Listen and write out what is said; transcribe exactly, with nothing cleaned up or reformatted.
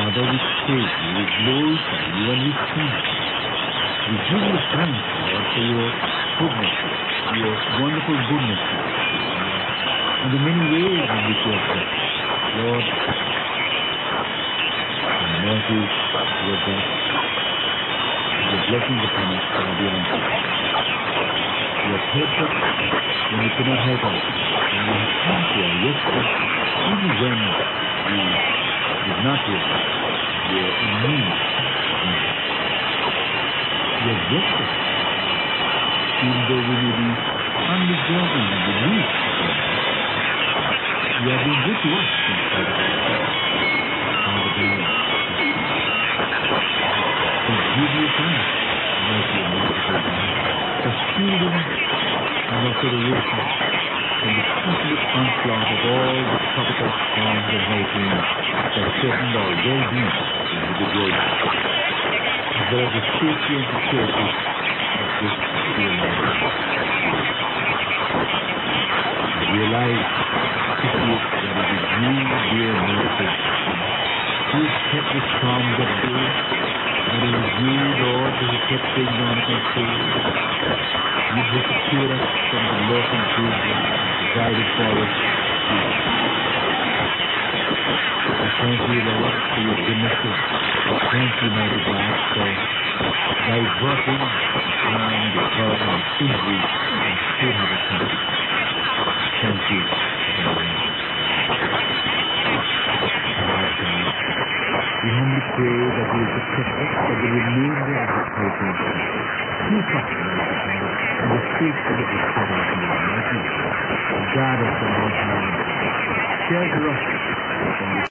Father, we praise you, we glorify you, and we thank you. We give you thanks, Lord, for your goodness, your wonderful goodness, and the many ways in which you have blessed. Lord, your mercy, your grace, your blessings upon us are beyond us. You have helped us when we could not help us, and you have come to our rescue even when we did not hear us. You are in need. You have blessed us, even though we may be undeserving and the least. You have been good to us in spite of us. Father God, we give you thanks, mercy and merciful God, for shielding our federation from the ceaseless onslaught of all the tropical storms and hurricanes that threatened our well-being in the globe, as well as the safety and security of this dear land. We realize this is that it is you, dear mercy, who has kept the storms at bay, and it is you, Lord, who has kept things under control. You have secured us from the lurking danger and provided for us. I thank you, Lord, for your goodness. I thank you, mighty God, for diverting harm, the hurt, and injury and still have it come. Thank you, Lord. We humbly pray that you will protect us for the remainder of this hurricane season. Keep us, Lord, and the safety of the set out in your mighty name. Guard us from all harm. Shelter us from the